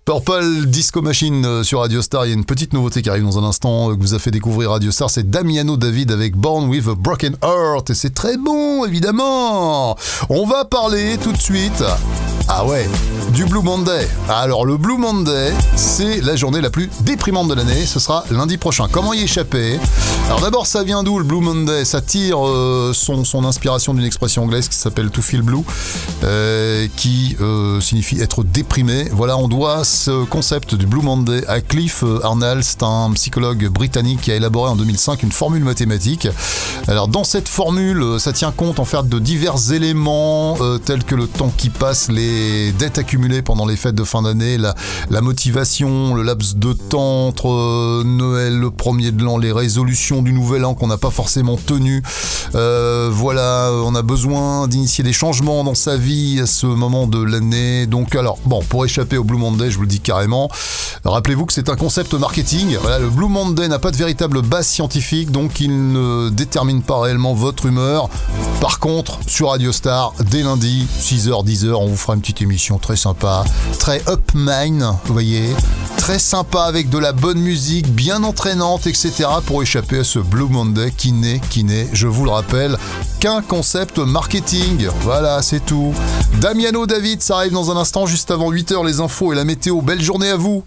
Purple Disco Machine sur Radio Star. Il y a une petite nouveauté qui arrive dans un instant, que vous a fait découvrir Radio Star. C'est Damiano David avec Born with a Broken Heart. Et c'est très bon, évidemment. On va parler tout de suite, du Blue Monday. Alors, le Blue Monday, c'est la journée la plus déprimante de l'année. Ce sera lundi prochain. Comment y échapper? Alors d'abord, ça vient d'où le Blue Monday? Ça tire son inspiration d'une expression anglaise qui s'appelle to feel blue, qui signifie être déprimé. Voilà, on doit ce concept du Blue Monday à Cliff Arnall. C'est un psychologue britannique qui a élaboré en 2005 une formule mathématique. Alors dans cette formule, ça tient compte en fait de divers éléments tels que le temps qui passe, les dettes accumulées pendant les fêtes de fin d'année, la motivation, le laps de temps entre Noël, le premier de l'an, les résolutions du nouvel an qu'on n'a pas forcément tenues. Voilà, on a besoin d'initier des changements dans sa vie à ce moment de l'année. Donc alors, pour échapper au Blue Monday, je vous le dis carrément, rappelez-vous que c'est un concept marketing. Voilà, le Blue Monday n'a pas de véritable base scientifique, donc il ne détermine pas réellement votre humeur. Par contre, sur Radio Star, dès lundi, 6h, 10h, on vous fera une petite émission très sympa, très up mind, vous voyez, très sympa avec de la bonne musique, bien entraînante, etc. pour échapper à ce Blue Monday qui n'est, je vous le rappelle, qu'un concept marketing. Voilà, c'est tout. Damiano David, ça arrive dans un instant, juste avant 8h, les infos et la météo. Belle journée à vous.